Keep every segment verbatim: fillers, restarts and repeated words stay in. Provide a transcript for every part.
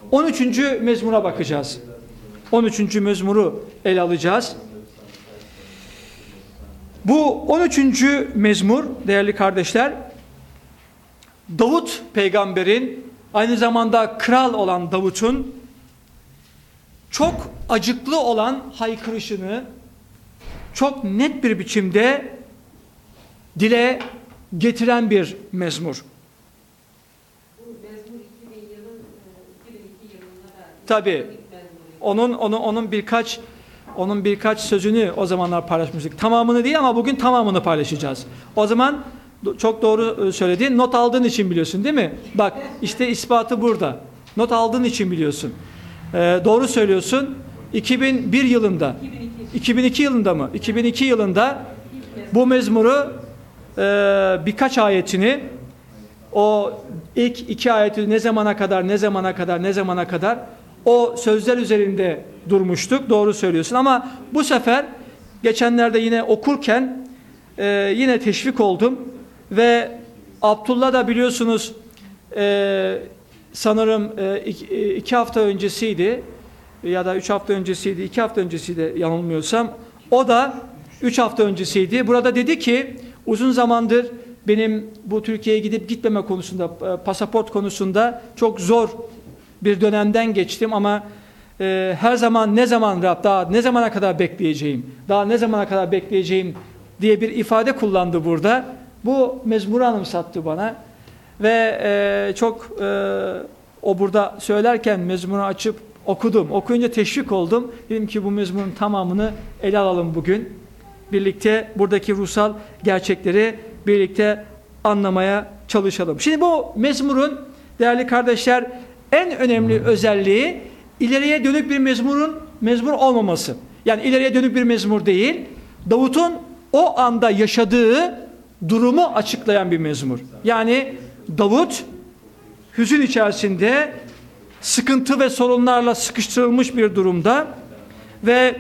on üçüncü mezmura bakacağız. on üçüncü mezmuru ele alacağız. Bu on üçüncü mezmur değerli kardeşler, Davut peygamberin, aynı zamanda kral olan Davut'un çok acıklı olan haykırışını çok net bir biçimde dile getiren bir mezmur. Bu mezmur iki bin yılın iki bin iki yılında da Tabii. Onun onun onun birkaç onun birkaç sözünü o zamanlar paylaşmıştık. Tamamını değil ama bugün tamamını paylaşacağız. O zaman çok doğru söylediğin, not aldığın için biliyorsun değil mi? Bak işte ispatı burada. Not aldığın için biliyorsun. Ee, doğru söylüyorsun. iki bin bir yılında, iki bin iki yılında mı? iki bin iki yılında bu mezmuru e, birkaç ayetini, o ilk iki ayeti ne zamana kadar, ne zamana kadar, ne zamana kadar o sözler üzerinde durmuştuk. Doğru söylüyorsun ama bu sefer geçenlerde yine okurken e, yine teşvik oldum ve Abdullah da biliyorsunuz e, sanırım e, iki, iki hafta öncesiydi ya da üç hafta öncesiydi, iki hafta öncesiydi yanılmıyorsam. O da üç hafta öncesiydi. Burada dedi ki uzun zamandır benim bu Türkiye'ye gidip gitmeme konusunda, pasaport konusunda çok zor bir dönemden geçtim ama e, her zaman ne zaman Rab, daha ne zamana kadar bekleyeceğim, daha ne zamana kadar bekleyeceğim diye bir ifade kullandı burada. Bu mezmuru anımsattı bana ve e, çok e, o burada söylerken mezmuru açıp okudum. Okuyunca teşvik oldum. Dedim ki bu mezmurun tamamını ele alalım bugün. Birlikte buradaki ruhsal gerçekleri birlikte anlamaya çalışalım. Şimdi bu mezmurun değerli kardeşler en önemli özelliği ileriye dönük bir mezmurun mezmur olmaması. Yani ileriye dönük bir mezmur değil, Davut'un o anda yaşadığı durumu açıklayan bir mezmur. Yani Davut hüzün içerisinde, sıkıntı ve sorunlarla sıkıştırılmış bir durumda ve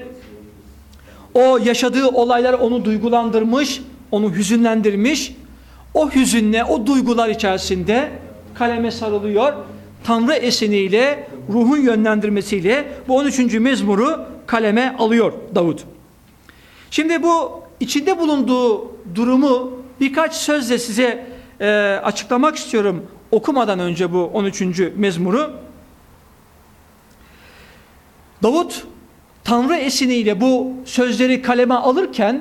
o yaşadığı olaylar onu duygulandırmış, onu hüzünlendirmiş. O hüzünle, o duygular içerisinde kaleme sarılıyor. Tanrı eseniyle, ruhun yönlendirmesiyle bu on üçüncü mezmuru kaleme alıyor Davut. Şimdi bu içinde bulunduğu durumu birkaç sözle size e, açıklamak istiyorum okumadan önce bu on üçüncü mezmuru. Davut Tanrı esiniyle bu sözleri kaleme alırken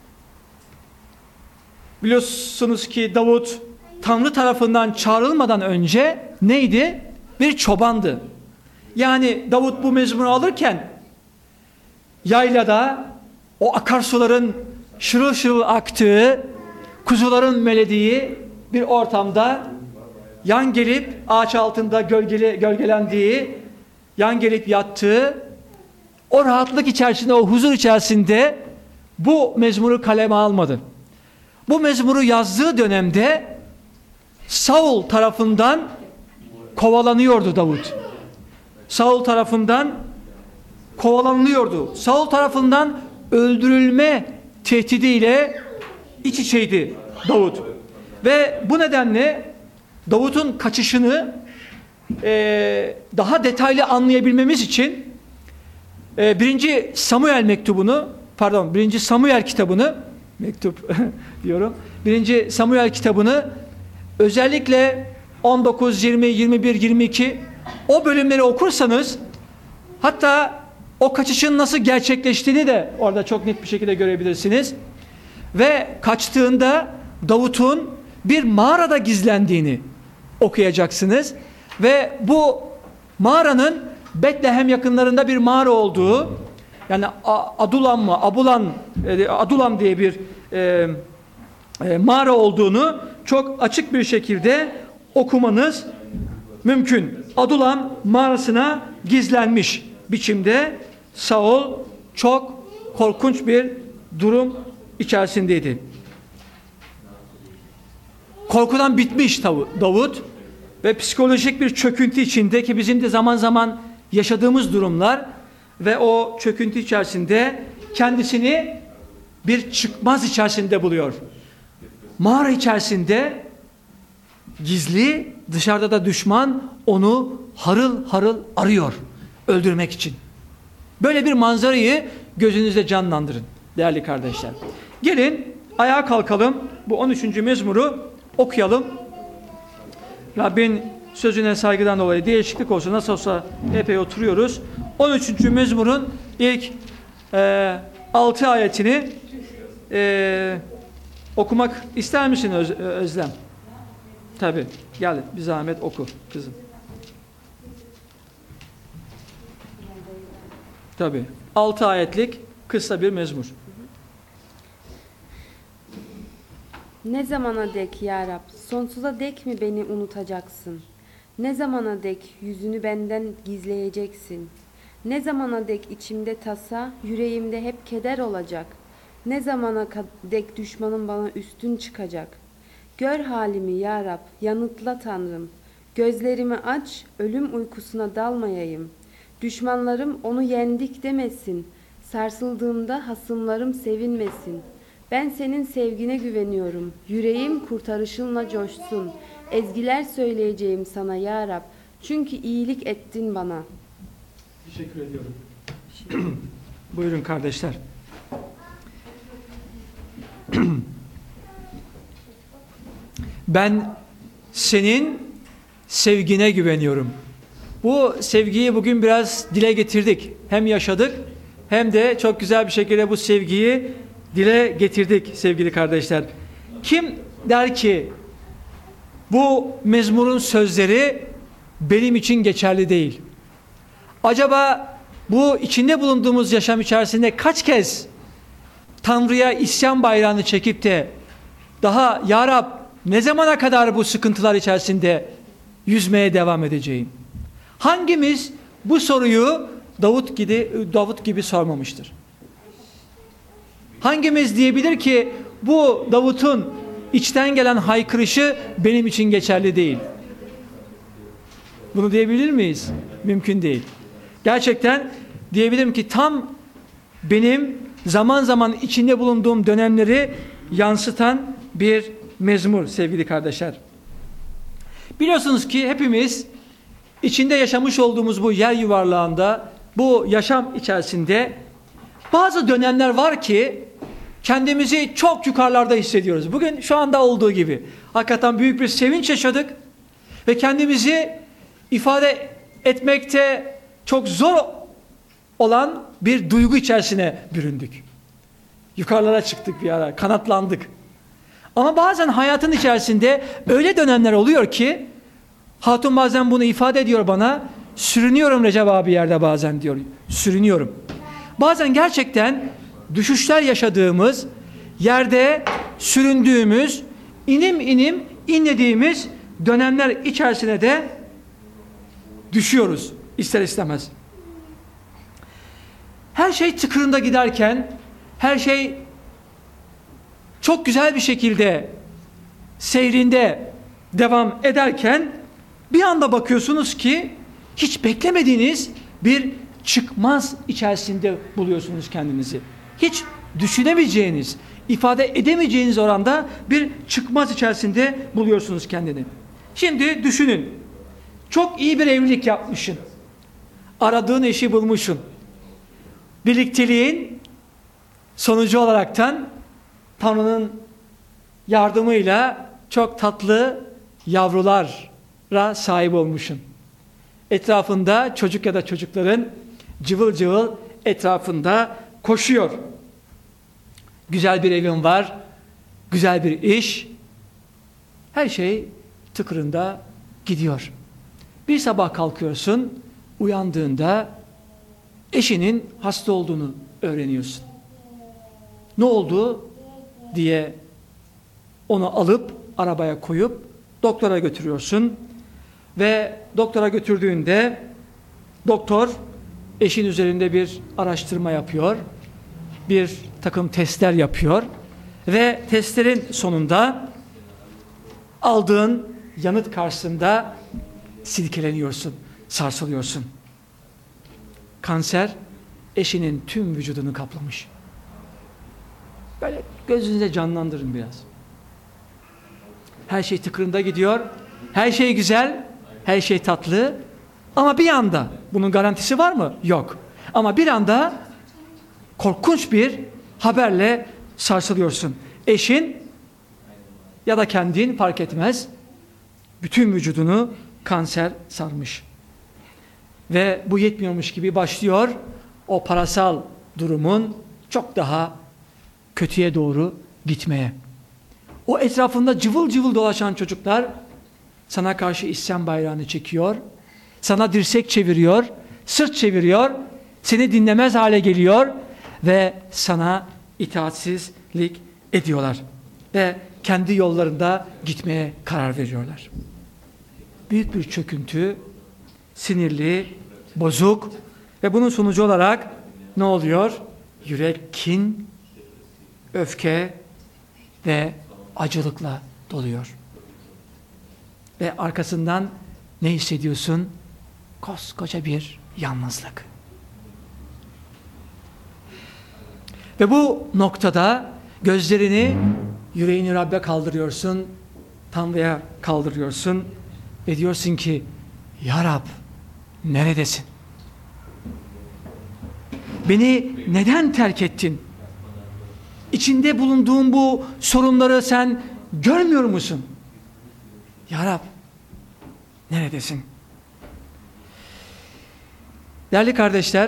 biliyorsunuz ki Davut Tanrı tarafından çağrılmadan önce neydi? Bir çobandı. Yani Davut bu mezmuru alırken yaylada o akarsuların şırıl şırıl aktığı, kuzuların melediği bir ortamda yan gelip ağaç altında gölgeli, gölgelendiği, yan gelip yattığı, o rahatlık içerisinde, o huzur içerisinde bu mezmuru kaleme almadı. Bu mezmuru yazdığı dönemde Saul tarafından kovalanıyordu Davut. Saul tarafından kovalanıyordu. Saul tarafından öldürülme tehdidiyle iç içeydi Davut. Ve bu nedenle Davut'un kaçışını e, daha detaylı anlayabilmemiz için e, birinci Samuel mektubunu, pardon birinci Samuel kitabını, mektup diyorum, birinci Samuel kitabını özellikle on dokuz, yirmi, yirmi bir, yirmi iki o bölümleri okursanız, hatta o kaçışın nasıl gerçekleştiğini de orada çok net bir şekilde görebilirsiniz. Ve kaçtığında Davut'un bir mağarada gizlendiğini okuyacaksınız. Ve bu mağaranın Betlehem yakınlarında bir mağara olduğu, yani Adulam mı, Abulan, Adulam diye bir e, e, mağara olduğunu çok açık bir şekilde okumanız mümkün. Adulam mağarasına gizlenmiş biçimde Saul çok korkunç bir durum içerisindeydi. Korkudan bitmiş Davut ve psikolojik bir çöküntü içinde, ki bizim de zaman zaman yaşadığımız durumlar, ve o çöküntü içerisinde kendisini bir çıkmaz içerisinde buluyor. Mağara içerisinde gizli dışarıda da düşman onu harıl harıl arıyor öldürmek için. Böyle bir manzarayı gözünüzde canlandırın değerli kardeşler. Gelin ayağa kalkalım. Bu on üçüncü mezmuru okuyalım. Rabbin sözüne saygıdan dolayı değişiklik olsa nasıl olsa epey oturuyoruz. on üçüncü mezmurun ilk e, altı ayetini e, okumak ister misin Öz, Özlem? Tabii. Gel bir zahmet oku kızım. Tabii. altı ayetlik kısa bir mezmur. Ne zamana dek ya Rab, sonsuza dek mi beni unutacaksın? Ne zamana dek yüzünü benden gizleyeceksin? Ne zamana dek içimde tasa, yüreğimde hep keder olacak? Ne zamana dek düşmanım bana üstün çıkacak? Gör halimi ya Rab, yanıtla Tanrım. Gözlerimi aç, ölüm uykusuna dalmayayım. Düşmanlarım onu yendik demesin. Sarsıldığımda hasımlarım sevinmesin. Ben senin sevgine güveniyorum. Yüreğim kurtarışınla coşsun. Ezgiler söyleyeceğim sana ya Rab. Çünkü iyilik ettin bana. Teşekkür ediyorum. Buyurun kardeşler. Ben senin sevgine güveniyorum. Bu sevgiyi bugün biraz dile getirdik. Hem yaşadık hem de çok güzel bir şekilde bu sevgiyi dile getirdik sevgili kardeşler. Kim der ki bu mezmurun sözleri benim için geçerli değil? Acaba bu içinde bulunduğumuz yaşam içerisinde kaç kez Tanrı'ya isyan bayrağını çekip de daha ya Rab ne zamana kadar bu sıkıntılar içerisinde yüzmeye devam edeceğim? Hangimiz bu soruyu Davut gibi, Davut gibi sormamıştır? Hangimiz diyebilir ki bu Davut'un içten gelen haykırışı benim için geçerli değil? Bunu diyebilir miyiz? Mümkün değil. Gerçekten diyebilirim ki tam benim zaman zaman içinde bulunduğum dönemleri yansıtan bir mezmur sevgili kardeşler. Biliyorsunuz ki hepimiz içinde yaşamış olduğumuz bu yer yuvarlağında, bu yaşam içerisinde bazı dönemler var ki kendimizi çok yukarılarda hissediyoruz. Bugün şu anda olduğu gibi. Hakikaten büyük bir sevinç yaşadık ve kendimizi ifade etmekte çok zor olan bir duygu içerisine büründük. Yukarılara çıktık bir ara, kanatlandık. Ama bazen hayatın içerisinde öyle dönemler oluyor ki hatun bazen bunu ifade ediyor bana. Sürünüyorum Recep abi yerde bazen diyor. Sürünüyorum. Bazen gerçekten düşüşler yaşadığımız, yerde süründüğümüz, inim inim inlediğimiz dönemler içerisine de düşüyoruz ister istemez. Her şey tıkırında giderken, her şey çok güzel bir şekilde seyrinde devam ederken bir anda bakıyorsunuz ki hiç beklemediğiniz bir çıkmaz içerisinde buluyorsunuz kendinizi. Hiç düşünemeyeceğiniz, ifade edemeyeceğiniz oranda bir çıkmaz içerisinde buluyorsunuz kendini. Şimdi düşünün. Çok iyi bir evlilik yapmışsın. Aradığın eşi bulmuşsun. Birlikteliğin sonucu olaraktan Tanrı'nın yardımıyla çok tatlı yavrulara sahip olmuşsun. Etrafında çocuk ya da çocukların cıvıl cıvıl etrafında koşuyor. Güzel bir evin var, güzel bir iş, her şey tıkırında gidiyor. Bir sabah kalkıyorsun, uyandığında eşinin hasta olduğunu öğreniyorsun. Ne oldu diye onu alıp arabaya koyup doktora götürüyorsun ve doktora götürdüğünde doktor eşin üzerinde bir araştırma yapıyor, bir takım testler yapıyor ve testlerin sonunda aldığın yanıt karşısında silkeleniyorsun, sarsılıyorsun. Kanser eşinin tüm vücudunu kaplamış. Böyle gözünüze canlandırın biraz. Her şey tıkırında gidiyor Her şey güzel, her şey tatlı ama bir anda bunun garantisi var mı? Yok. Ama bir anda korkunç bir haberle sarsılıyorsun. Eşin ya da kendin fark etmez, bütün vücudunu kanser sarmış. Ve bu yetmiyormuş gibi başlıyor o parasal durumun çok daha kötüye doğru gitmeye. O etrafında cıvıl cıvıl dolaşan çocuklar sana karşı isyan bayrağını çekiyor, sana dirsek çeviriyor, sırt çeviriyor, seni dinlemez hale geliyor ve sana itaatsizlik ediyorlar. Ve kendi yollarında gitmeye karar veriyorlar. Büyük bir çöküntü, sinirli, bozuk ve bunun sonucu olarak ne oluyor? Yürek kin, öfke ve acılıkla doluyor. Ve arkasından ne hissediyorsun? Koskoca bir yalnızlık. Ve bu noktada gözlerini, yüreğini Rab'be kaldırıyorsun, Tanrı'ya kaldırıyorsun ve diyorsun ki, Ya Rab, neredesin? Beni neden terk ettin? İçinde bulunduğum bu sorunları sen görmüyor musun? Ya Rab, neredesin? Değerli kardeşler,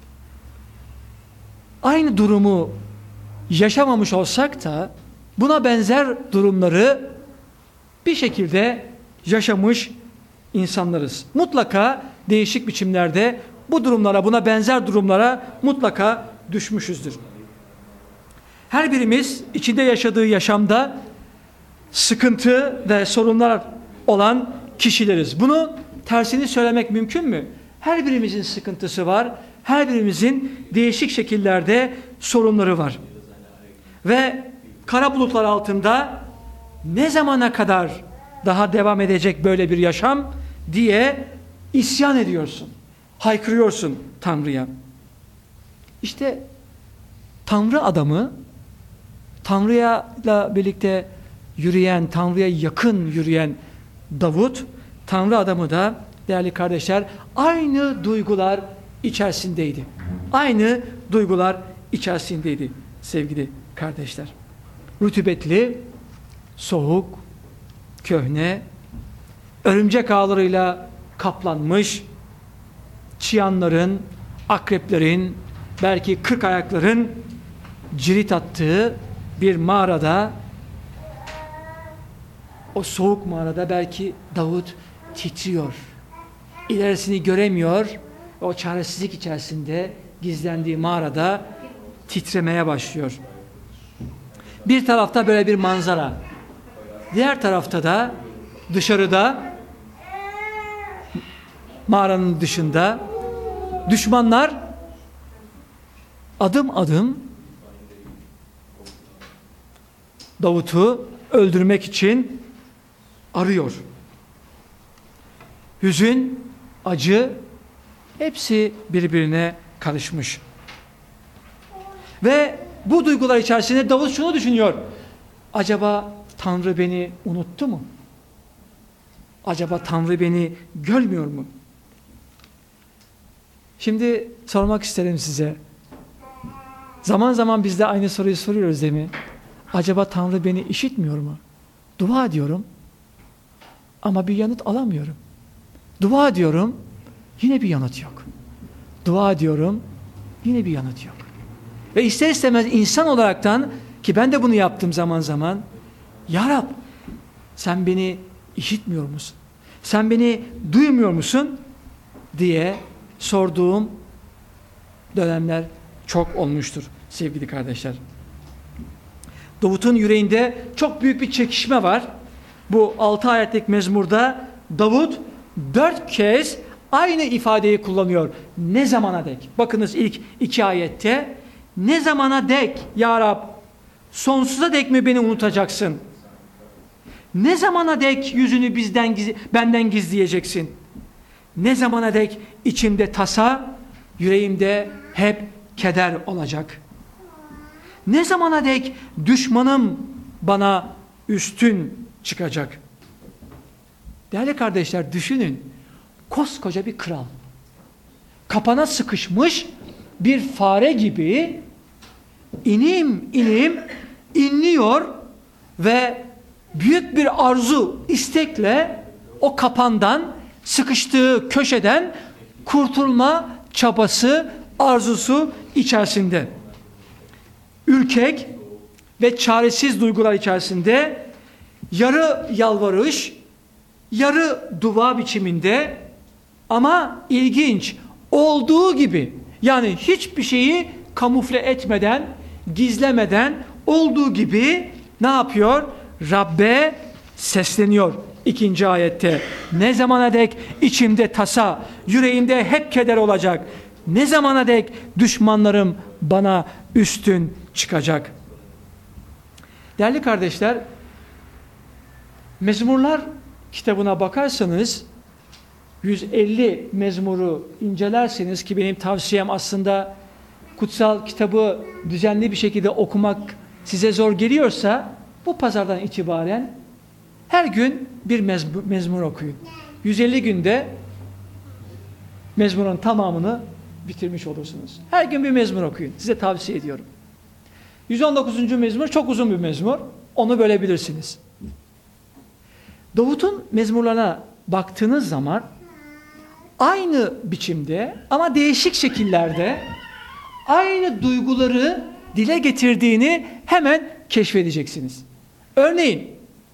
aynı durumu yaşamamış olsak da buna benzer durumları bir şekilde yaşamış insanlarız. Mutlaka değişik biçimlerde bu durumlara, buna benzer durumlara mutlaka düşmüşüzdür. Her birimiz içinde yaşadığı yaşamda sıkıntı ve sorunlar olan kişileriz. Bunu tersini söylemek mümkün mü? Her birimizin sıkıntısı var. Her birimizin değişik şekillerde sorunları var. Ve kara bulutlar altında ne zamana kadar daha devam edecek böyle bir yaşam diye isyan ediyorsun. Haykırıyorsun Tanrı'ya. İşte Tanrı adamı, Tanrı'yla birlikte yürüyen, Tanrı'ya yakın yürüyen Davut, Tanrı adamı da değerli kardeşler aynı duygular içerisindeydi. Aynı duygular içerisindeydi sevgili kardeşler. Rutubetli, soğuk, köhne, örümcek ağlarıyla kaplanmış, çıyanların, akreplerin, belki kırk ayakların cirit attığı bir mağarada, o soğuk mağarada belki Davut titriyor. İlerisini göremiyor. O çaresizlik içerisinde gizlendiği mağarada titremeye başlıyor. Bir tarafta böyle bir manzara. Diğer tarafta da dışarıda, mağaranın dışında düşmanlar adım adım Davut'u öldürmek için arıyor. Hüzün, acı hepsi birbirine karışmış. Ve bu duygular içerisinde Davut şunu düşünüyor. Acaba Tanrı beni unuttu mu? Acaba Tanrı beni görmüyor mu? Şimdi sormak isterim size. Zaman zaman biz de aynı soruyu soruyoruz değil mi? Acaba Tanrı beni işitmiyor mu? Dua ediyorum ama bir yanıt alamıyorum. Dua ediyorum, yine bir yanıt yok. Dua ediyorum, yine bir yanıt yok. Ve ister istemez insan olaraktan, ki ben de bunu yaptım zaman zaman, Ya Rab, sen beni işitmiyor musun? Sen beni duymuyor musun? diye sorduğum dönemler çok olmuştur sevgili kardeşler. Davut'un yüreğinde çok büyük bir çekişme var. Bu altı ayetlik mezmurda Davut dört kez aynı ifadeyi kullanıyor. Ne zamana dek? Bakınız ilk iki ayette. Ne zamana dek Ya Rab? Sonsuza dek mi beni unutacaksın? Ne zamana dek yüzünü bizden benden gizleyeceksin? Ne zamana dek içimde tasa, yüreğimde hep keder olacak? Ne zamana dek düşmanım bana üstün çıkacak? Değerli kardeşler, düşünün. Koskoca bir kral. Kapana sıkışmış bir fare gibi inim inim inliyor ve büyük bir arzu, istekle o kapandan, sıkıştığı köşeden kurtulma çabası, arzusu içerisinde. Ürkek ve çaresiz duygular içerisinde yarı yalvarış, yarı dua biçiminde, ama ilginç, olduğu gibi, yani hiçbir şeyi kamufle etmeden, gizlemeden, olduğu gibi ne yapıyor? Rabbe sesleniyor. İkinci ayette, ne zamana dek içimde tasa, yüreğimde hep keder olacak, ne zamana dek düşmanlarım bana üstün çıkacak. Değerli kardeşler, Mezmurlar kitabına bakarsanız, yüz elli mezmuru incelerseniz, ki benim tavsiyem aslında kutsal kitabı düzenli bir şekilde okumak size zor geliyorsa, bu pazardan itibaren her gün bir mezmur, mezmur okuyun. yüz elli günde mezmurun tamamını bitirmiş olursunuz. Her gün bir mezmur okuyun. Size tavsiye ediyorum. yüz on dokuzuncu mezmur çok uzun bir mezmur. Onu bölebilirsiniz. Davut'un mezmurlarına baktığınız zaman aynı biçimde ama değişik şekillerde aynı duyguları dile getirdiğini hemen keşfedeceksiniz. Örneğin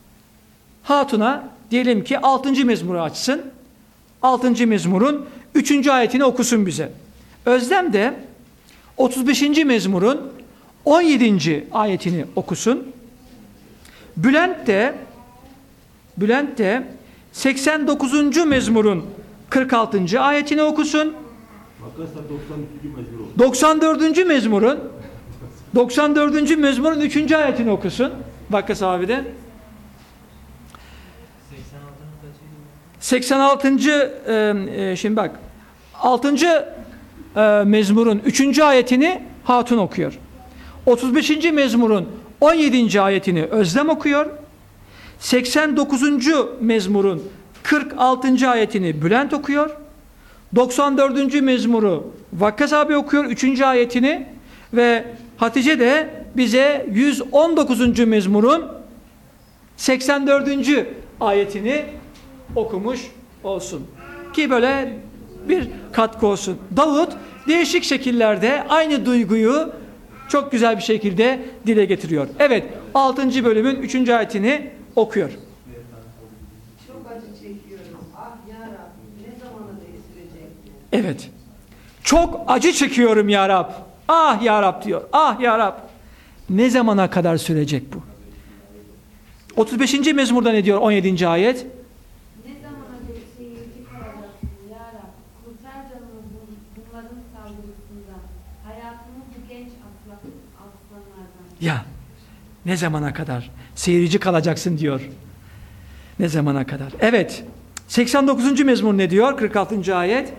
Hatun'a diyelim ki altıncı mezmuru açsın. altıncı mezmurun üçüncü ayetini okusun bize. Özlem de otuz beşinci mezmurun on yedinci ayetini okusun. Bülent de Bülent de seksen dokuzuncu mezmurun kırk altıncı ayetini okusun. doksan dördüncü mezmurun doksan dördüncü mezmurun üçüncü ayetini okusun. Vakkas abi de seksen altıncı E, şimdi bak altıncı E, mezmurun üçüncü ayetini Hatun okuyor. otuz beşinci mezmurun on yedinci ayetini Özlem okuyor. seksen dokuzuncu mezmurun kırk altıncı ayetini Bülent okuyor. doksan dördüncü mezmuru Vakkas abi okuyor üçüncü ayetini ve Hatice de bize yüz on dokuzuncu mezmurun seksen dördüncü ayetini okumuş olsun. Ki böyle bir katkı olsun. Davut değişik şekillerde aynı duyguyu çok güzel bir şekilde dile getiriyor. Evet, altıncı bölümün üçüncü ayetini okuyor. Çok acı çekiyorum. Ah ya Rabbi, ne zamana dek sürecek? Evet. Çok acı çekiyorum ya Rab. Ah ya Rab diyor. Ah ya Rab. Ne zamana kadar sürecek bu? otuz beşinci mezmurda ne diyor on yedinci ayet? Ne zamana dek seyirci kalacaksın ya Rab? Kurtar canımı bunların saldırısından. Hayatımı bu genç aslan, aslanlardan. Ya ne zamana kadar seyirci kalacaksın diyor. Ne zamana kadar? Evet. seksen dokuzuncu mezmur ne diyor? kırk altıncı ayet.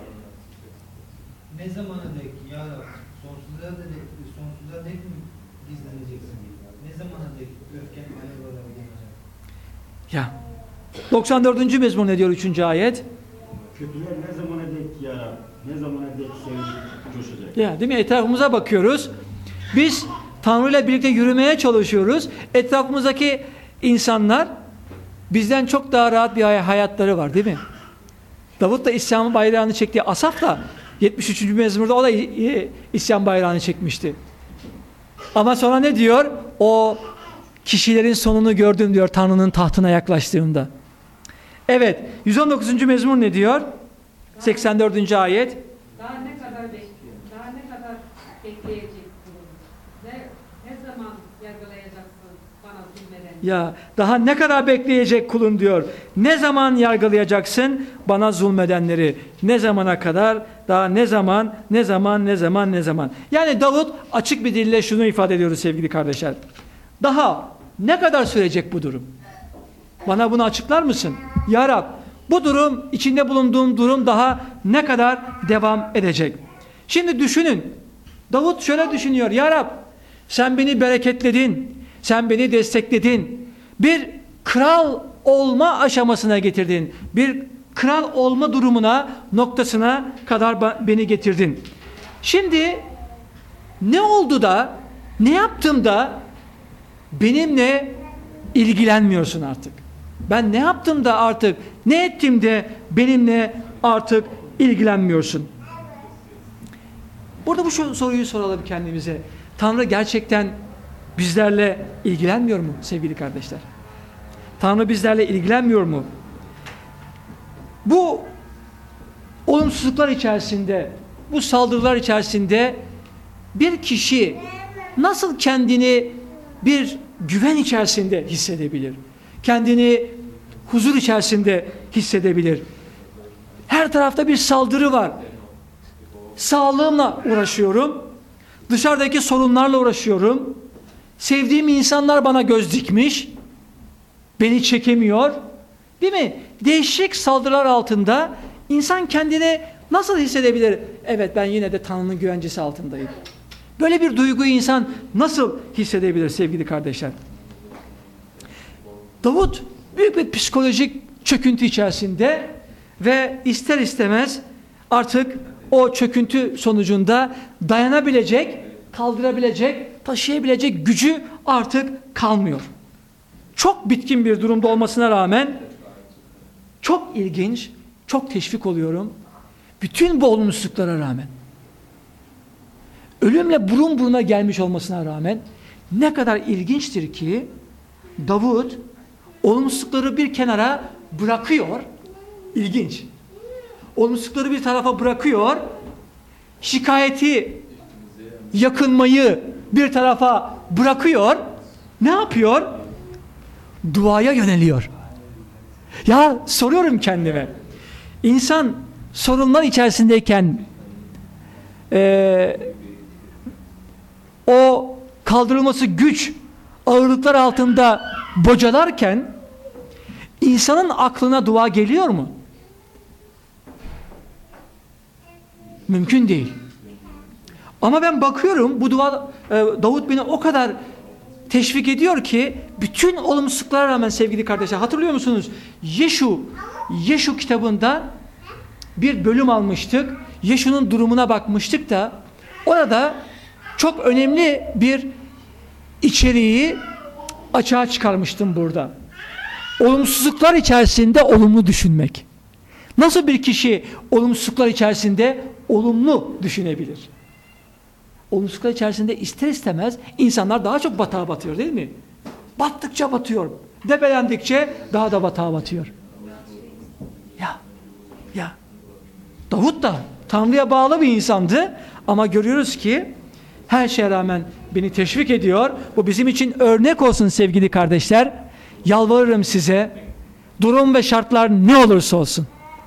Ne zamana dek ya Rab, sonsuza dek, sonsuza dek mi gizleneceksin? Ne zamana dek öfken ayaklara gelecek? Ya. doksan dördüncü mezmur ne diyor? üçüncü ayet. Kötüler ne zamana dek ya Rab, ne zamana dek sevinip coşacak? Ya, değil mi? Etrafımıza bakıyoruz. Biz Tanrı ile birlikte yürümeye çalışıyoruz. Etrafımızdaki insanlar bizden çok daha rahat bir hayatları var, değil mi? Davut da İslam'ın bayrağını çekti. Asaf da yetmiş üçüncü mezmurda o da İslam bayrağını çekmişti. Ama sonra ne diyor? O kişilerin sonunu gördüm diyor Tanrı'nın tahtına yaklaştığımda. Evet, yüz on dokuzuncu mezmur ne diyor? seksen dördüncü ayet. Daha ne kadar bekliyor? Daha ne kadar bekleyecek kulum? Ne, ne zaman yargılayacaksın bana zulmeden? Ya daha ne kadar bekleyecek kulun diyor. Ne zaman yargılayacaksın bana zulmedenleri? Ne zamana kadar? Daha ne zaman? Ne zaman? Ne zaman? Ne zaman? Yani Davut açık bir dille şunu ifade ediyor sevgili kardeşler. Daha ne kadar sürecek bu durum? Bana bunu açıklar mısın? Ya Rab, bu durum, içinde bulunduğum durum daha ne kadar devam edecek? Şimdi düşünün. Davut şöyle düşünüyor. Ya Rab, sen beni bereketledin. Sen beni destekledin. Bir kral olma aşamasına getirdin. Bir kral olma durumuna, noktasına kadar beni getirdin. Şimdi ne oldu da, ne yaptım da benimle ilgilenmiyorsun artık? Ben ne yaptım da artık, ne ettim de benimle artık ilgilenmiyorsun? Burada bu soruyu soralım kendimize. Tanrı gerçekten bizlerle ilgilenmiyor mu sevgili kardeşler? Tanrı bizlerle ilgilenmiyor mu? Bu olumsuzluklar içerisinde, bu saldırılar içerisinde bir kişi nasıl kendini bir güven içerisinde hissedebilir? Kendini huzur içerisinde hissedebilir? Her tarafta bir saldırı var. Sağlığımla uğraşıyorum. Dışarıdaki sorunlarla uğraşıyorum. Sevdiğim insanlar bana göz dikmiş. Beni çekemiyor. Değil mi? Değişik saldırılar altında insan kendini nasıl hissedebilir? Evet, ben yine de Tanrı'nın güvencesi altındayım. Böyle bir duyguyu insan nasıl hissedebilir sevgili kardeşler? Davut büyük bir psikolojik çöküntü içerisinde ve ister istemez artık o çöküntü sonucunda dayanabilecek, kaldırabilecek, taşıyabilecek gücü artık kalmıyor. Çok bitkin bir durumda olmasına rağmen çok ilginç, çok teşvik oluyorum. Bütün bu olumsuzluklara rağmen, ölümle burun buruna gelmiş olmasına rağmen ne kadar ilginçtir ki Davut olumsuzlukları bir kenara bırakıyor. İlginç. Olumsuzlukları bir tarafa bırakıyor. Şikayeti, yakınmayı bir tarafa bırakıyor. Ne yapıyor? Duaya yöneliyor. Ya soruyorum kendime. İnsan sorunlar içerisindeyken e, o kaldırılması güç ağırlıklar altında bocalarken insanın aklına dua geliyor mu? Mümkün değil. Ama ben bakıyorum bu dua e, Davut beni o kadar teşvik ediyor ki bütün olumsuzluklara rağmen sevgili kardeşler, hatırlıyor musunuz? Yeşu Yeşu kitabında bir bölüm almıştık. Yeşu'nun durumuna bakmıştık da orada çok önemli bir içeriği açığa çıkarmıştım burada. Olumsuzluklar içerisinde olumlu düşünmek. Nasıl bir kişi olumsuzluklar içerisinde olumlu düşünebilir? Olumsuzluklar içerisinde ister istemez insanlar daha çok batağa batıyor, değil mi? Battıkça batıyor. Debelendikçe daha da batağa batıyor. Ya, ya. Davut da Tanrı'ya bağlı bir insandı ama görüyoruz ki her şeye rağmen beni teşvik ediyor. Bu bizim için örnek olsun sevgili kardeşler. Yalvarırım size, durum ve şartlar ne olursa olsun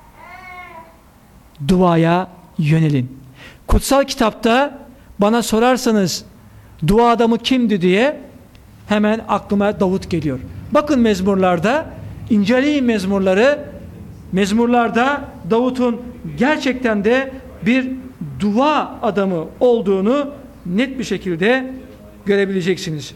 duaya yönelin. Kutsal kitapta bana sorarsanız dua adamı kimdi diye hemen aklıma Davut geliyor. Bakın mezmurlarda, inceleyin mezmurları. Mezmurlarda Davut'un gerçekten de bir dua adamı olduğunu net bir şekilde görebileceksiniz.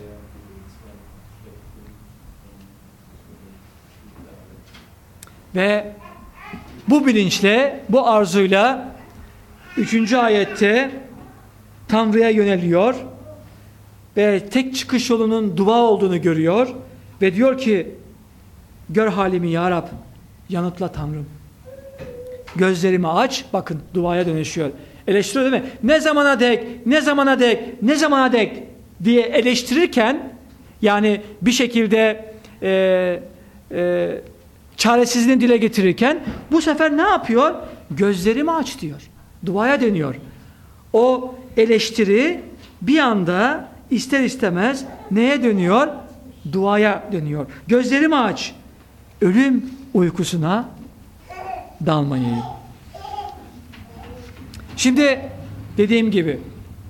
Ve bu bilinçle, bu arzuyla üçüncü ayette Tanrı'ya yöneliyor ve tek çıkış yolunun dua olduğunu görüyor ve diyor ki, gör halimi ya Rab, yanıtla Tanrım. Gözlerimi aç, bakın duaya dönüşüyor. Eleştiriyor değil mi? Ne zamana dek, ne zamana dek, ne zamana dek diye eleştirirken, yani bir şekilde e, e, çaresizliğini dile getirirken bu sefer ne yapıyor? Gözlerimi aç diyor. Duaya dönüyor. O eleştiri bir anda ister istemez neye dönüyor? Duaya dönüyor. Gözlerimi aç. Ölüm uykusuna dalmayayım. Şimdi dediğim gibi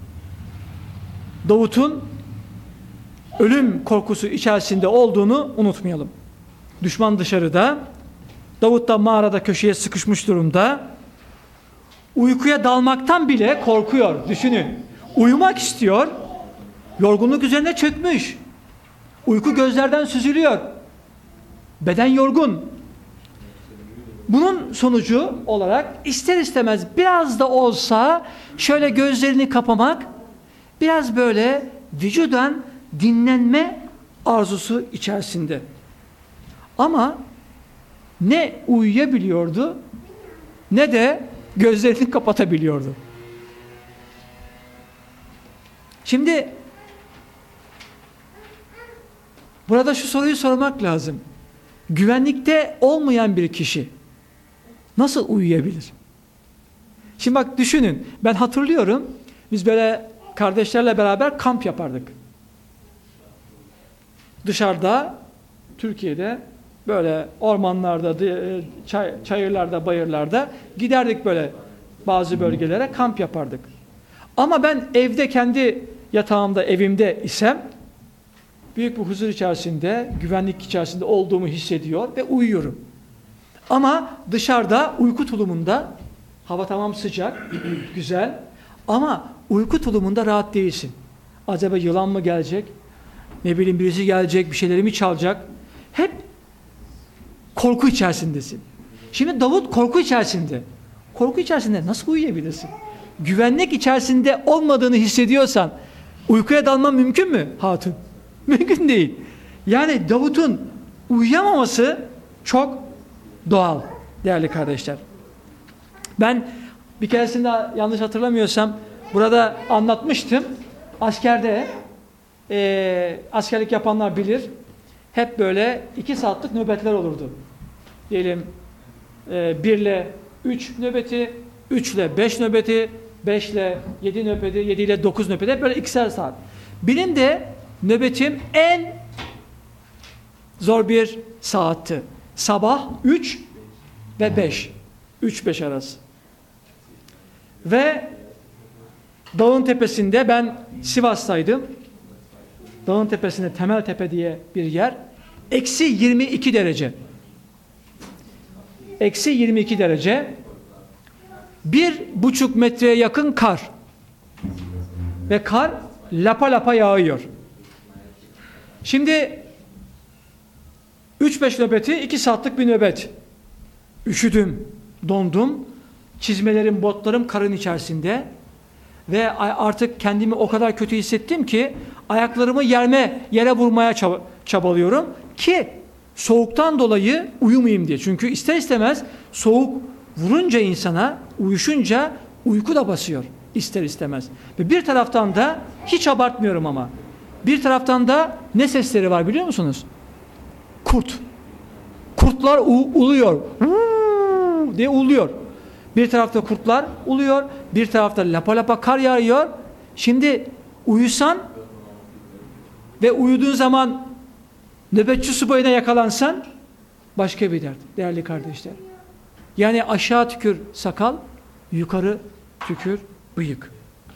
Davut'un ölüm korkusu içerisinde olduğunu unutmayalım. Düşman dışarıda, Davut da mağarada köşeye sıkışmış durumda. Uykuya dalmaktan bile korkuyor. Düşünün. Uyumak istiyor. Yorgunluk üzerine çökmüş. Uyku gözlerden süzülüyor. Beden yorgun. Bunun sonucu olarak ister istemez biraz da olsa şöyle gözlerini kapamak, biraz böyle vücudan dinlenme arzusu içerisinde. Ama ne uyuyabiliyordu ne de gözlerini kapatabiliyordu. Şimdi burada şu soruyu sormak lazım. Güvenlikte olmayan bir kişi nasıl uyuyabilir? Şimdi bak düşünün. Ben hatırlıyorum. Biz böyle kardeşlerle beraber kamp yapardık. Dışarıda, Türkiye'de böyle ormanlarda, çay, çayırlarda, bayırlarda giderdik böyle bazı bölgelere kamp yapardık. Ama ben evde kendi yatağımda, evimde isem büyük bir huzur içerisinde, güvenlik içerisinde olduğumu hissediyor ve uyuyorum. Ama dışarıda uyku tulumunda hava tamam sıcak, güzel ama uyku tulumunda rahat değilsin. Acaba yılan mı gelecek? Ne bileyim birisi gelecek, bir şeyleri mi çalacak? Hep korku içerisindesin. Şimdi Davut korku içerisinde. Korku içerisinde nasıl uyuyabilirsin? Güvenlik içerisinde olmadığını hissediyorsan uykuya dalman mümkün mü hatun? Mümkün değil. Yani Davut'un uyuyamaması çok doğal değerli kardeşler. Ben bir keresinde yanlış hatırlamıyorsam burada anlatmıştım. Askerde e, askerlik yapanlar bilir. Hep böyle iki saatlik nöbetler olurdu. Diyelim e, bir ile üç nöbeti, üç ile beş nöbeti, beş ile yedi nöbeti, yedi ile dokuz nöbeti. Hep böyle ikişer saat. Benim de nöbetim en zor bir saatti. Sabah üç ve beş. üç beş arası. Ve dağın tepesinde ben Sivas'taydım. Dağın tepesinde Temeltepe diye bir yer. Eksi yirmi iki derece. Eksi yirmi iki derece. Bir buçuk metreye yakın kar. Ve kar lapa lapa yağıyor. Şimdi üç beş nöbeti iki saatlik bir nöbet. Üşüdüm, dondum. Çizmelerim, botlarım karın içerisinde. Ve artık kendimi o kadar kötü hissettim ki ayaklarımı yerme, yere vurmaya çab çabalıyorum ki soğuktan dolayı uyumayayım diye. Çünkü ister istemez soğuk vurunca insana, uyuşunca uyku da basıyor ister istemez. Ve bir taraftan da hiç abartmıyorum ama bir taraftan da ne sesleri var biliyor musunuz? Kurt. Kurtlar uluyor. Uuu diye uluyor. Bir tarafta kurtlar uluyor, bir tarafta lapa lapa kar yağıyor. Şimdi uyusan ve uyuduğun zaman nöbetçi subayına yakalansan başka bir dert değerli kardeşler. Yani aşağı tükür sakal, yukarı tükür bıyık.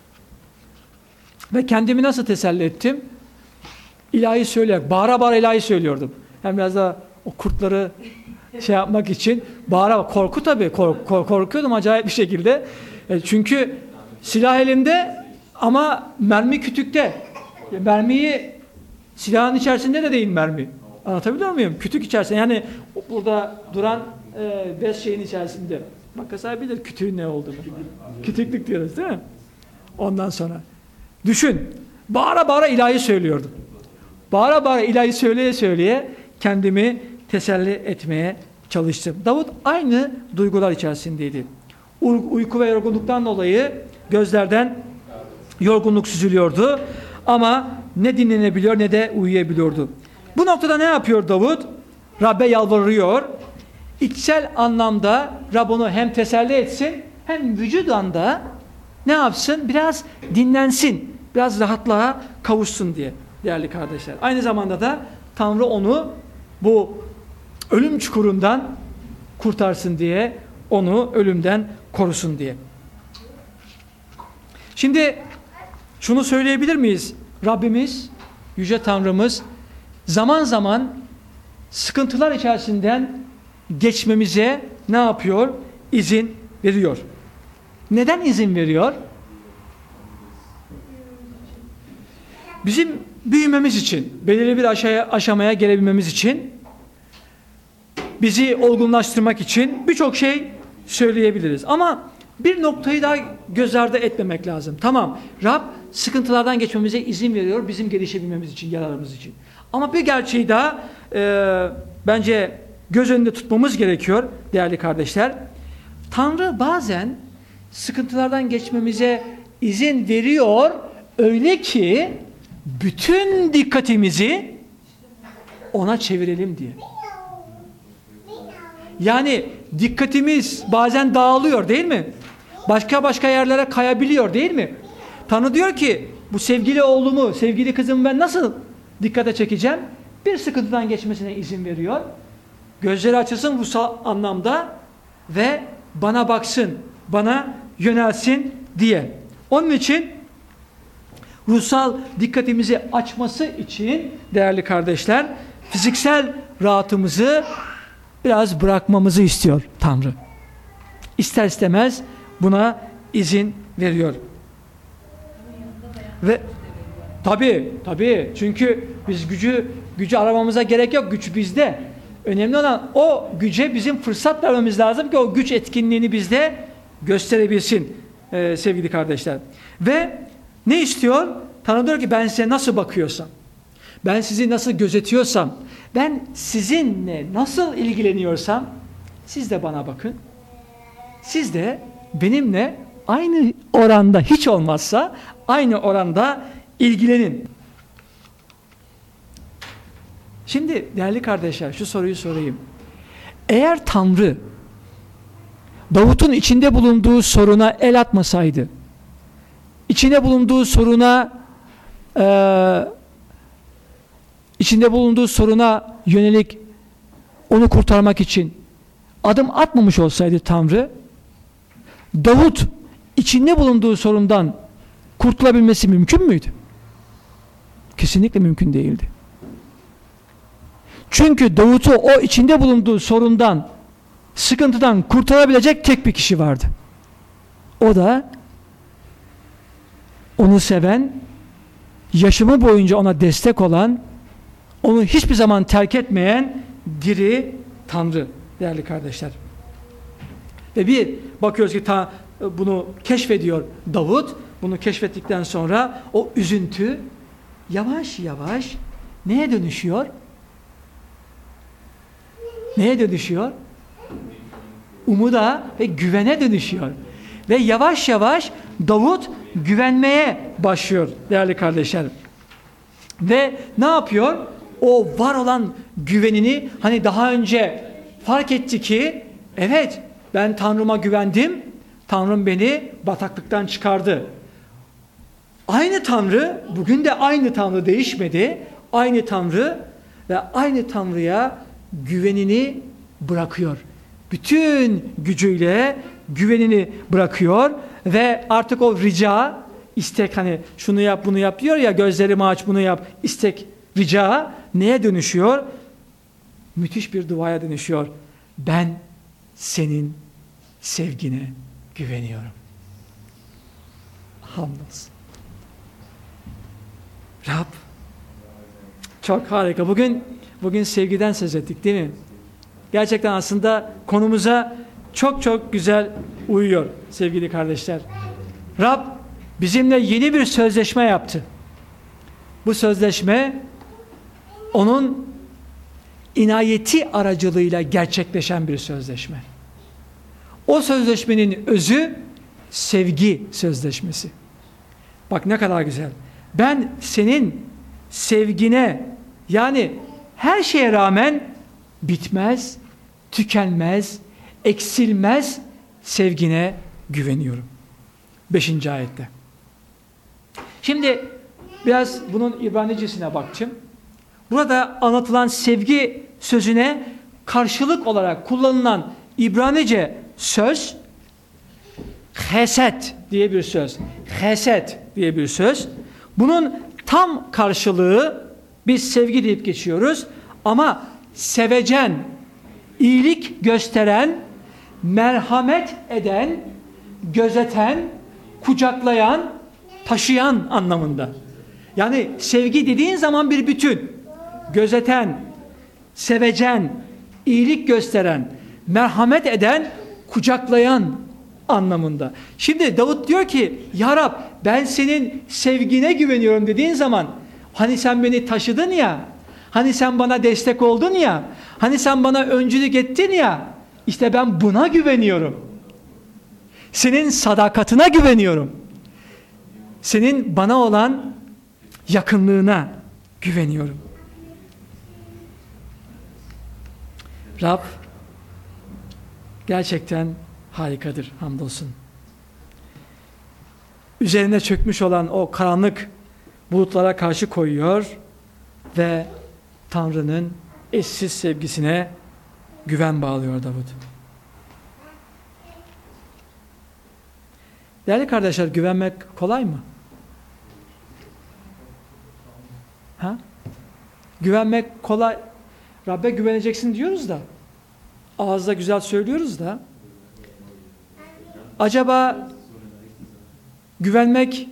Ve kendimi nasıl teselli ettim? İlahi söyleyerek, bağıra bağıra ilahi söylüyordum. Hem biraz da o kurtları şey yapmak için bağıra korku tabii kork, kork, korkuyordum acayip bir şekilde. E, çünkü silah elimde ama mermi kütükte. E, mermiyi silahın içerisinde de değil mermi. Anlatabiliyor muyum? Kütük içerisinde yani burada duran e, bez şeyin içerisinde. Makasa bilir kütüğün ne olduğunu. Kütüklük diyoruz değil mi? Ondan sonra düşün. Bağıra bağıra ilahi söylüyordum. Bağıra bağıra ilahi söyleye söyleye kendimi teselli etmeye çalıştım. Davut aynı duygular içerisindeydi. Uyku ve yorgunluktan dolayı gözlerden yorgunluk süzülüyordu. Ama ne dinlenebiliyor ne de uyuyabiliyordu. Bu noktada ne yapıyor Davut? Rabbe yalvarıyor. İçsel anlamda Rab onu hem teselli etsin hem vücudan da ne yapsın? Biraz dinlensin. Biraz rahatlığa kavuşsun diye değerli kardeşler. Aynı zamanda da Tanrı onu bu ölüm çukurundan kurtarsın diye, onu ölümden korusun diye. Şimdi şunu söyleyebilir miyiz? Rabbimiz, Yüce Tanrımız zaman zaman sıkıntılar içerisinden geçmemize ne yapıyor? İzin veriyor. Neden izin veriyor? Bizim büyümemiz için, belirli bir aşamaya, aşamaya gelebilmemiz için bizi olgunlaştırmak için birçok şey söyleyebiliriz. Ama bir noktayı daha göz ardı etmemek lazım. Tamam, Rab sıkıntılardan geçmemize izin veriyor bizim gelişebilmemiz için, yararımız için. Ama bir gerçeği daha e, bence göz önünde tutmamız gerekiyor değerli kardeşler. Tanrı bazen sıkıntılardan geçmemize izin veriyor öyle ki bütün dikkatimizi ona çevirelim diye. Yani dikkatimiz bazen dağılıyor değil mi? Başka başka yerlere kayabiliyor değil mi? Tanrı diyor ki bu sevgili oğlumu, sevgili kızımı ben nasıl dikkate çekeceğim? Bir sıkıntıdan geçmesine izin veriyor. Gözleri açılsın ruhsal anlamda ve bana baksın, bana yönelsin diye. Onun için ruhsal dikkatimizi açması için değerli kardeşler fiziksel rahatımızı biraz bırakmamızı istiyor Tanrı. İster istemez buna izin veriyor. Ve tabii tabii çünkü biz gücü gücü aramamıza gerek yok. Güç bizde. Önemli olan o güce bizim fırsat vermemiz lazım ki o güç etkinliğini bizde gösterebilsin ee, sevgili kardeşler. Ve ne istiyor? Tanrı diyor ki ben size nasıl bakıyorsam, ben sizi nasıl gözetiyorsam, ben sizinle nasıl ilgileniyorsam siz de bana bakın. Siz de benimle aynı oranda hiç olmazsa aynı oranda ilgilenin. Şimdi değerli kardeşler şu soruyu sorayım. Eğer Tanrı Davut'un içinde bulunduğu soruna el atmasaydı, içinde bulunduğu soruna e, içinde bulunduğu soruna yönelik onu kurtarmak için adım atmamış olsaydı Tanrı, Davut içinde bulunduğu sorundan kurtulabilmesi mümkün müydü? Kesinlikle mümkün değildi. Çünkü Davut'u o içinde bulunduğu sorundan, sıkıntıdan kurtarabilecek tek bir kişi vardı. O da onu seven, yaşamı boyunca ona destek olan, onu hiçbir zaman terk etmeyen diri Tanrı değerli kardeşler. Ve bir bakıyoruz ki ta, bunu keşfediyor Davut. Bunu keşfettikten sonra o üzüntü yavaş yavaş neye dönüşüyor? Neye dönüşüyor? Umuda ve güvene dönüşüyor. Ve yavaş yavaş Davut güvenmeye başlıyor değerli kardeşler. Ve ne yapıyor? O var olan güvenini hani daha önce fark etti ki evet ben Tanrı'ma güvendim. Tanrım beni bataklıktan çıkardı. Aynı Tanrı bugün de aynı Tanrı değişmedi. Aynı Tanrı ve aynı Tanrı'ya güvenini bırakıyor. Bütün gücüyle güvenini bırakıyor ve artık o rica, istek hani şunu yap bunu yap diyor ya gözlerimi aç bunu yap istek rica neye dönüşüyor? Müthiş bir duaya dönüşüyor. Ben senin sevgine güveniyorum. Hamdolsun. Rab çok harika. Bugün bugün sevgiden söz ettik değil mi? Gerçekten aslında konumuza çok çok güzel uyuyor sevgili kardeşler. Rab bizimle yeni bir sözleşme yaptı. Bu sözleşme onun inayeti aracılığıyla gerçekleşen bir sözleşme. O sözleşmenin özü sevgi sözleşmesi. Bak ne kadar güzel. Ben senin sevgine yani her şeye rağmen bitmez, tükenmez, eksilmez sevgine güveniyorum. Beşinci ayette. Şimdi biraz bunun İbranicesine bakacağım. Burada anlatılan sevgi sözüne karşılık olarak kullanılan İbranice söz heset diye bir söz. Heset diye bir söz. Bunun tam karşılığı biz sevgi deyip geçiyoruz ama sevecen, iyilik gösteren, merhamet eden, gözeten, kucaklayan, taşıyan anlamında. Yani sevgi dediğin zaman bir bütün. Gözeten, sevecen, iyilik gösteren, merhamet eden, kucaklayan anlamında. Şimdi Davut diyor ki, Ya Rab ben senin sevgine güveniyorum dediğin zaman, hani sen beni taşıdın ya, hani sen bana destek oldun ya, hani sen bana öncülük ettin ya, işte ben buna güveniyorum. Senin sadakatine güveniyorum. Senin bana olan yakınlığına güveniyorum. Rab gerçekten harikadır, hamdolsun. Üzerine çökmüş olan o karanlık bulutlara karşı koyuyor ve Tanrı'nın eşsiz sevgisine güven bağlıyor Davut. Değerli kardeşler, güvenmek kolay mı? Ha? Güvenmek kolay. Rabbe güveneceksin diyoruz da, ağızda güzel söylüyoruz da, acaba güvenmek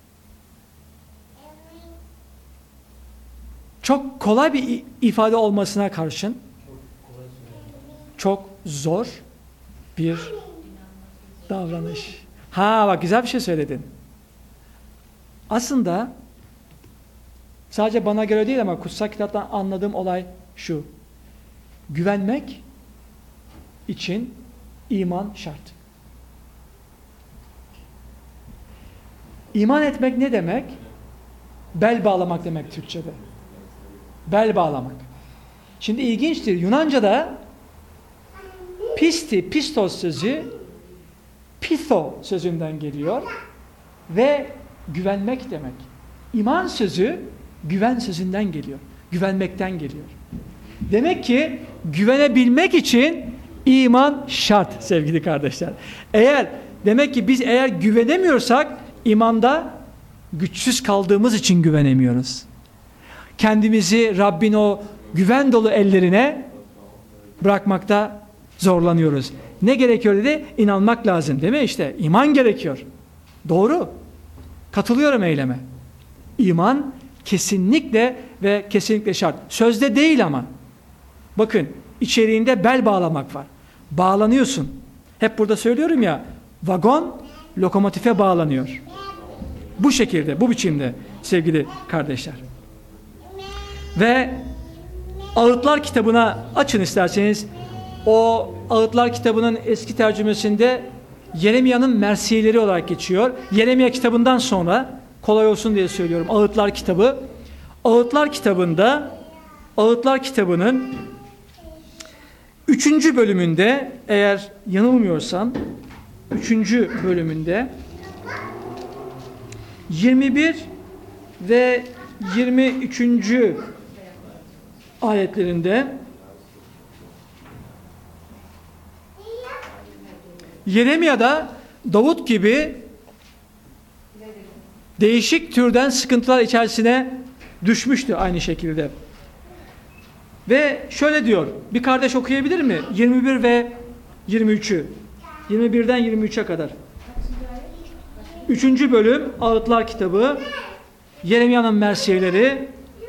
çok kolay bir ifade olmasına karşın çok zor bir davranış. Ha bak, güzel bir şey söyledin. Aslında sadece bana göre değil ama kutsal kitaptan anladığım olay şu. Güvenmek için iman şart. İman etmek ne demek? Bel bağlamak demek Türkçe'de. Bel bağlamak. Şimdi ilginçtir. Yunanca'da pisti, pistos sözü pitho sözünden geliyor ve güvenmek demek. İman sözü güven sözünden geliyor. Güvenmekten geliyor. Demek ki güvenebilmek için iman şart sevgili kardeşler. Eğer demek ki biz eğer güvenemiyorsak imanda güçsüz kaldığımız için güvenemiyoruz. Kendimizi Rabbin o güven dolu ellerine bırakmakta zorlanıyoruz. Ne gerekiyor dedi? İnanmak lazım değil mi? İşte iman gerekiyor. Doğru. Katılıyorum eyleme. İman kesinlikle ve kesinlikle şart. Sözde değil ama. Bakın içeriğinde bel bağlamak var. Bağlanıyorsun. Hep burada söylüyorum ya, vagon lokomotife bağlanıyor. Bu şekilde, bu biçimde sevgili kardeşler. Ve Ağıtlar kitabına açın isterseniz. O Ağıtlar kitabının eski tercümesinde Yeremya'nın mersiyeleri olarak geçiyor. Yeremya kitabından sonra, kolay olsun diye söylüyorum, Ağıtlar kitabı. Ağıtlar kitabında, Ağıtlar kitabının üçüncü bölümünde, eğer yanılmıyorsam, üçüncü bölümünde yirmi bir ve yirmi üçüncü ayetlerinde Yeremya'da Davut gibi değişik türden sıkıntılar içerisine düşmüştü aynı şekilde. Ve şöyle diyor, bir kardeş okuyabilir mi? yirmi bir ve yirmi üçü. yirmi birden yirmi üçe kadar. üçüncü bölüm Ağıtlar kitabı, Yeremya'nın mersiyeleri.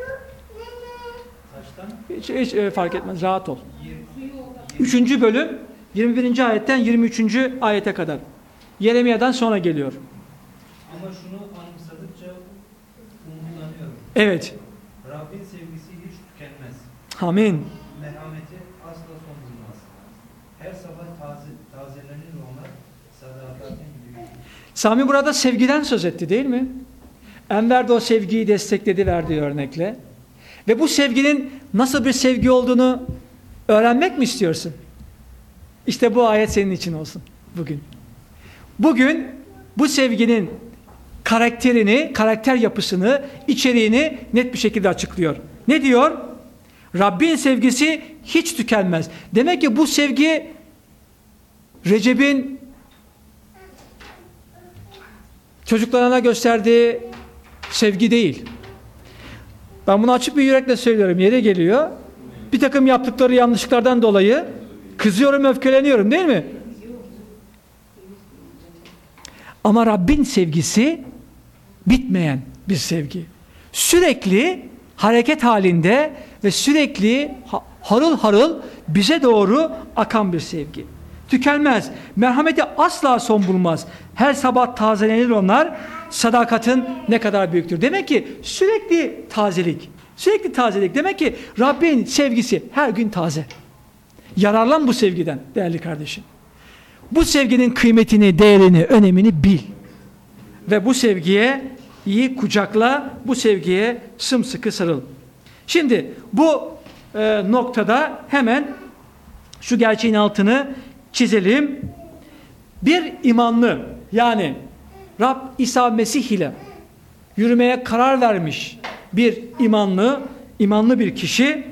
Hiç, hiç e, fark etmez, rahat ol. üçüncü bölüm yirmi birinci ayetten yirmi üçüncü ayete kadar. Yeremya'dan sonra geliyor. Ama şunu anımsadıkça umutlanıyorum. Evet. Rabbin sevgisi hiç tükenmez. Amin. Merhameti asla son bulmaz. Her sabah taze, tazelenir onlar, sadakatin büyür. Sami burada sevgiden söz etti değil mi? Enver de o sevgiyi destekledi verdiği örnekle. Ve bu sevginin nasıl bir sevgi olduğunu öğrenmek mi istiyorsun? İşte bu ayet senin için olsun bugün. Bugün bu sevginin karakterini, karakter yapısını, içeriğini net bir şekilde açıklıyor. Ne diyor? Rabbin sevgisi hiç tükenmez. Demek ki bu sevgi Recep'in çocuklarına gösterdiği sevgi değil. Ben bunu açık bir yürekle söylüyorum. Yere geliyor. Bir takım yaptıkları yanlışlıklardan dolayı kızıyorum, öfkeleniyorum değil mi? Ama Rabbin sevgisi bitmeyen bir sevgi. Sürekli hareket halinde ve sürekli harıl harıl bize doğru akan bir sevgi. Tükenmez. Merhameti asla son bulmaz. Her sabah tazelenir onlar. Sadakatin ne kadar büyüktür. Demek ki sürekli tazelik. Sürekli tazelik. Demek ki Rabbin sevgisi her gün taze. Yararlan bu sevgiden değerli kardeşim. Bu sevginin kıymetini, değerini, önemini bil. Ve bu sevgiye iyi kucakla, bu sevgiye sımsıkı sarıl. Şimdi bu e, noktada hemen şu gerçeğin altını çizelim. Bir imanlı, yani Rab İsa Mesih ile yürümeye karar vermiş bir imanlı, imanlı bir kişinin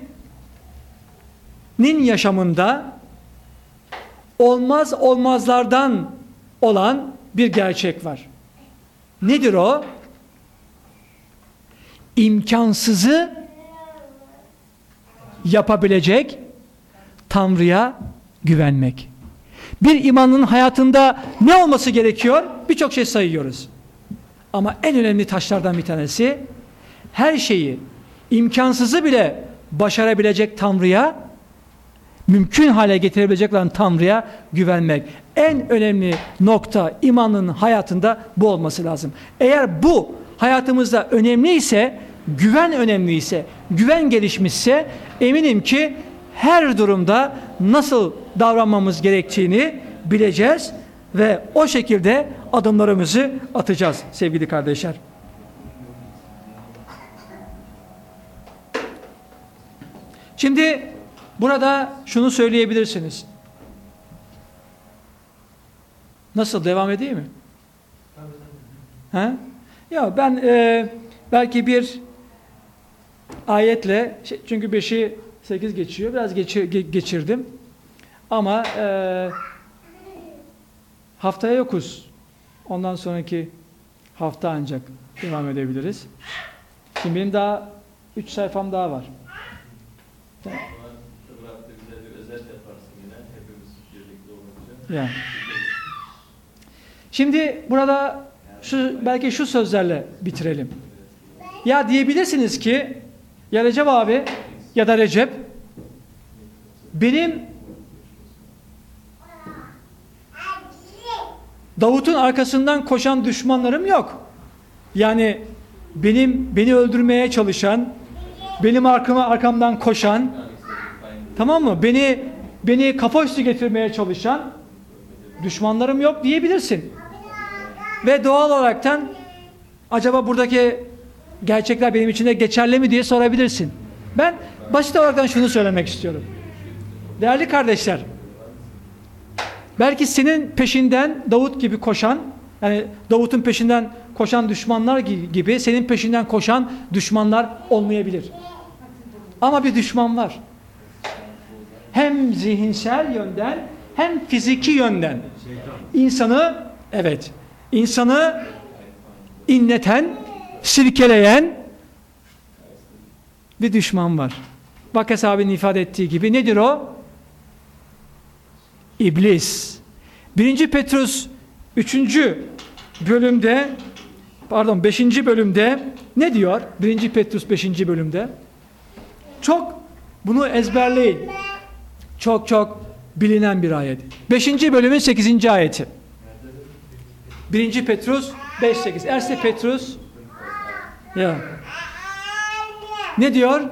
yaşamında olmaz olmazlardan olan bir gerçek var. Nedir o? İmkansızı yapabilecek Tanrı'ya güvenmek. Bir imanın hayatında ne olması gerekiyor? Birçok şey sayıyoruz. Ama en önemli taşlardan bir tanesi, her şeyi, imkansızı bile başarabilecek Tanrı'ya, mümkün hale getirebilecek olan Tanrı'ya güvenmek. En önemli nokta imanın hayatında bu olması lazım. Eğer bu hayatımızda önemliyse, güven önemliyse, güven gelişmişse, eminim ki her durumda nasıl davranmamız gerektiğini bileceğiz ve o şekilde adımlarımızı atacağız sevgili kardeşler. Şimdi burada şunu söyleyebilirsiniz. Nasıl, devam edeyim mi? Ha? Ya ben e, belki bir ayetle, şey, çünkü beşi sekiz geçiyor, biraz geçir, ge, geçirdim. Ama e, haftaya yokuz. Ondan sonraki hafta ancak devam edebiliriz. Şimdi benim daha üç sayfam daha var. Yani. Şimdi burada şu, belki şu sözlerle bitirelim. Ya diyebilirsiniz ki, ya Recep abi ya da Recep, benim Davut'un arkasından koşan düşmanlarım yok. Yani benim beni öldürmeye çalışan, benim arkama arkamdan koşan, tamam mı? Beni beni kafa üstü getirmeye çalışan düşmanlarım yok diyebilirsin. Ve doğal olaraktan acaba buradaki gerçekler benim için de geçerli mi diye sorabilirsin. Ben basit olaraktan şunu söylemek istiyorum. Değerli kardeşler, belki senin peşinden Davut gibi koşan, yani Davut'un peşinden koşan düşmanlar gibi senin peşinden koşan düşmanlar olmayabilir. Ama bir düşman var. Hem zihinsel yönden hem fiziki yönden insanı, evet, insanı inleten, sirkeleyen bir düşman var. Bak hesabının ifade ettiği gibi nedir o? İblis. Birinci Petrus üçüncü bölümde, pardon beşinci bölümde ne diyor? Birinci Petrus beşinci bölümde. Çok bunu ezberleyin. Çok çok bilinen bir ayet. beşinci bölümün sekizinci ayeti. Birinci Petrus beş sekiz. Erse Petrus ya. Ne diyor?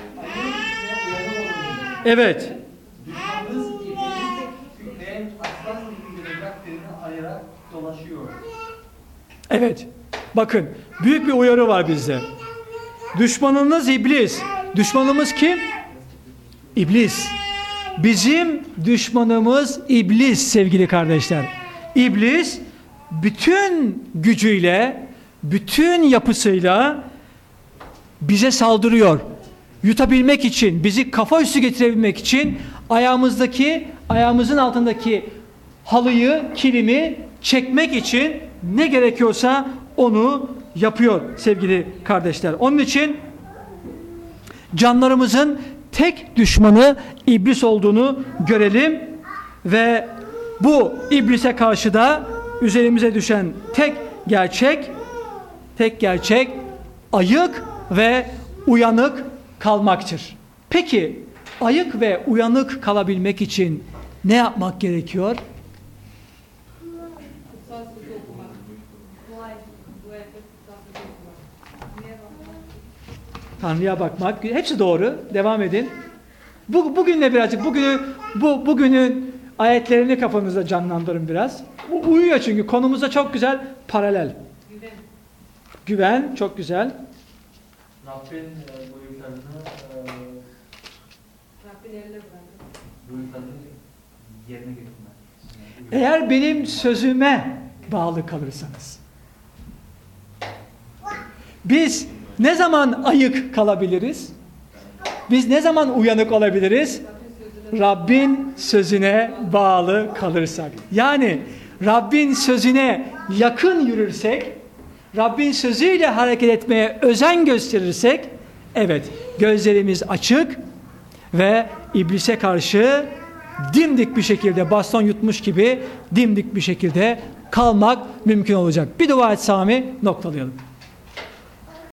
Evet. Düşmanınız iblis ve aslan gibi Rablerini ayırarak dolaşıyor. Evet. Bakın, büyük bir uyarı var bizde. Düşmanınız iblis. Düşmanımız kim? İblis. Bizim düşmanımız iblis sevgili kardeşler. İblis bütün gücüyle, bütün yapısıyla bize saldırıyor. Yutabilmek için, bizi kafa üstü getirebilmek için ayağımızdaki, ayağımızın altındaki halıyı, kilimi çekmek için ne gerekiyorsa onu yapıyor sevgili kardeşler. Onun için canlarımızın tek düşmanı iblis olduğunu görelim ve bu iblise karşı da üzerimize düşen tek gerçek, tek gerçek ayık ve uyanık kalmaktır. Peki ayık ve uyanık kalabilmek için ne yapmak gerekiyor? Kutsal sözü okumak. Dua et. Dua et. Kutsal sözü okumak. Niye bakmak? Tanrı'ya bakmak. Hepsi doğru. Devam edin. Bu, bugünle birazcık bugünü bu bugünün ayetlerini kafanızda canlandırın biraz. U- uyuyor çünkü konumuza çok güzel paralel. Güven. Güven çok güzel. Rabbin e, buyruklarını e, Rabbin eline bırakın. buyruklarını yerine getirmek. Eğer benim sözüme bağlı kalırsanız. Biz ne zaman ayık kalabiliriz? Biz ne zaman uyanık olabiliriz? Rabbin sözüne bağlı kalırsak. Yani Rabbin sözüne yakın yürürsek, Rabbin sözüyle hareket etmeye özen gösterirsek, evet, gözlerimiz açık ve iblise karşı dimdik bir şekilde baston yutmuş gibi dimdik bir şekilde kalmak mümkün olacak. Bir dua et Sami, noktalayalım.